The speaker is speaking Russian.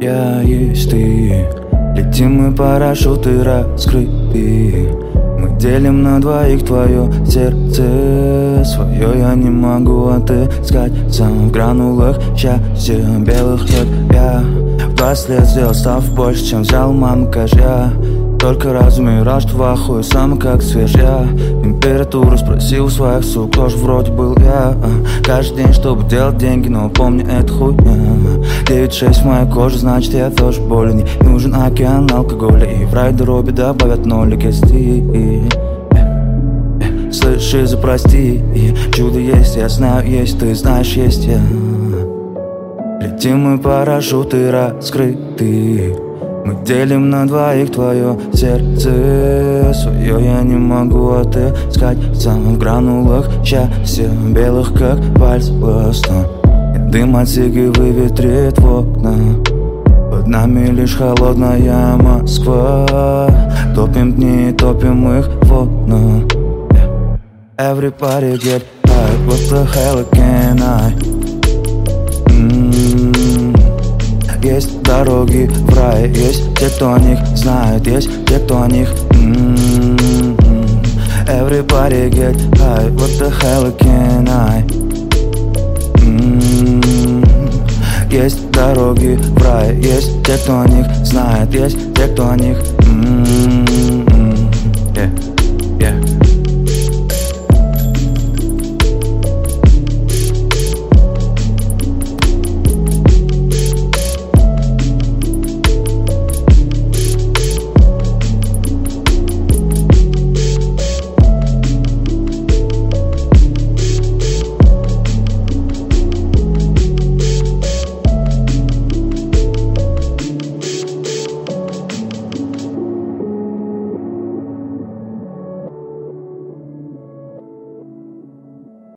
Я есть ты. Летим мы, парашюты раскрыты. Мы делим на двоих твое сердце. Свое я не могу отыскать. Сам в гранулах счастья белых лет. Я в 20 лет сделал ставку больше, чем взял мама, кэш. Я только разумею, что в ахуе, сам как свеж. Я температуру спросил своих сук, тоже вроде был я. Каждый день, чтобы делать деньги, но помню, это хуйня. 9-6 в моей коже, значит я тоже болен. Не нужен океан алкоголя, и в райдеробе добавят нолик, если слышишь, запрости. Чудо есть, я знаю, есть, ты знаешь, есть я. Летим мы, парашюты раскрыты. Мы делим на двоих твое сердце. Свое я не могу отыскать. Сам в гранулах счастья белых, как пальцы пластом. Дым от сиги выветрит в окна. Под нами лишь холодная Москва. Топим дни, топим их в окна. Everybody get high, what the hell can I? Есть дороги в рай, есть те, кто о них знает, есть те, кто о них Everybody get high, what the hell can I? Есть дороги в рай, есть те, кто о них знает, есть те, кто о них